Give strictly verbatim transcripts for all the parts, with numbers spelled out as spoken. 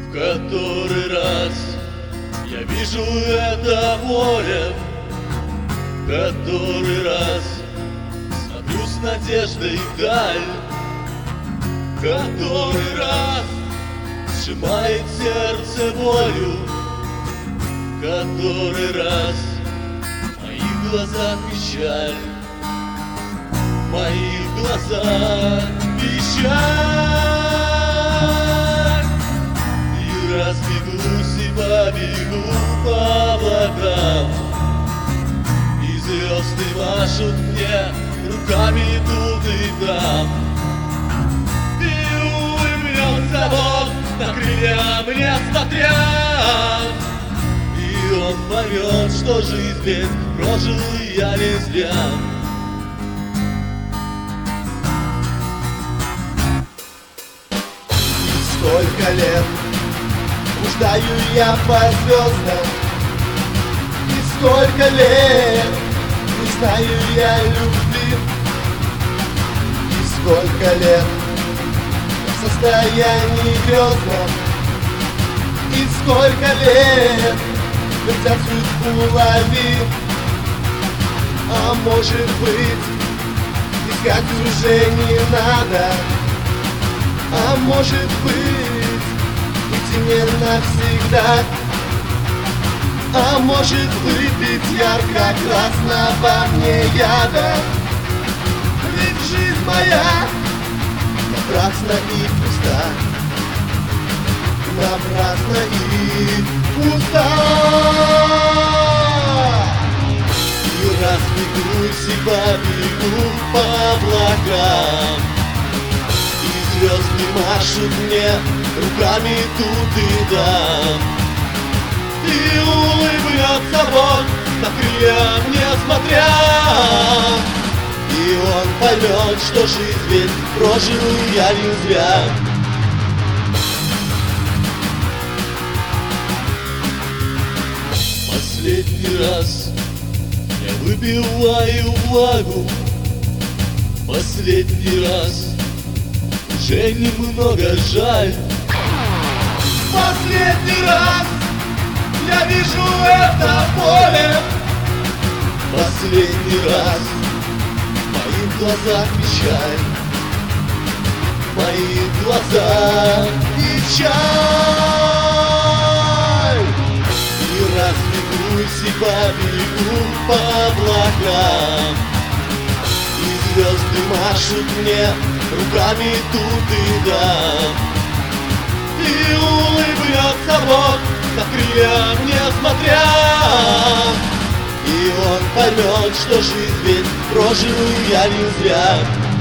Который раз я вижу это море, который раз смотрю с надеждой вдаль, который раз сжимает сердце болью, который раз в моих глазах печаль, в моих глазах печаль. Разбегусь и побегу по облакам, и звезды машут мне руками тут и там. И улыбнется Бог, на крылья мне смотря, и Он поймет, что жизнь ведь прожил я не зря. Сколько лет блуждаю я по звездам, и сколько лет не знаю я любви, и сколько лет в состоянии грезном, и сколько лет вертят судьбу лови. А может быть, искать уже не надо, а может быть, не навсегда, а может выпить ярко-красного мне яда. Ведь жизнь моя напрасна и пуста, напрасна и пуста. И разбегусь и побегу по облакам, и звезды машут мне руками тут и там. И улыбнется Бог, на крылья мне смотря, и Он поймет, что жизнь ведь прожил я не зря. Последний раз я выпиваю влагу, последний раз уже немного жаль. Последний раз я вижу это поле, последний раз в моих глазах печаль, в моих глазах печаль. И разбегусь и побегу по облакам, и звезды машут мне руками тут и там. И улыбнется Бог, на крылья мне смотря, и Он поймет, что жизнь ведь прожил я не зря.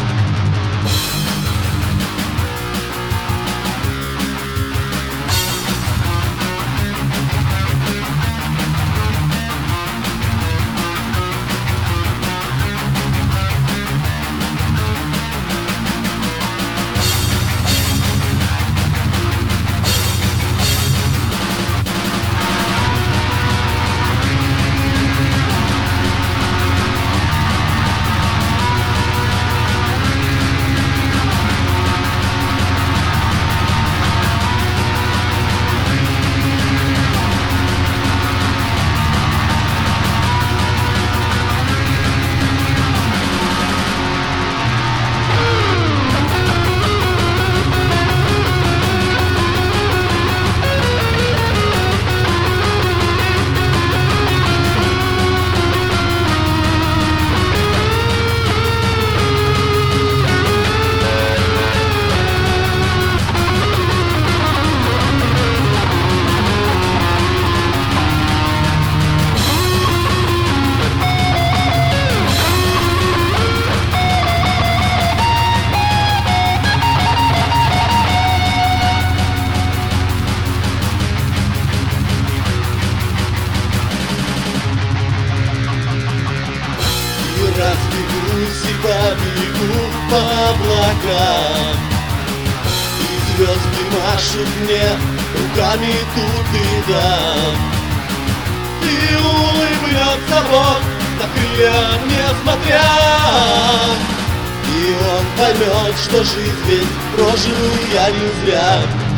разбегусь и побегу по облакам, и звезды машут мне руками тут и там. И улыбнется Бог, на крылья мне смотря, и Он поймет, что жизнь ведь прожил я не зря.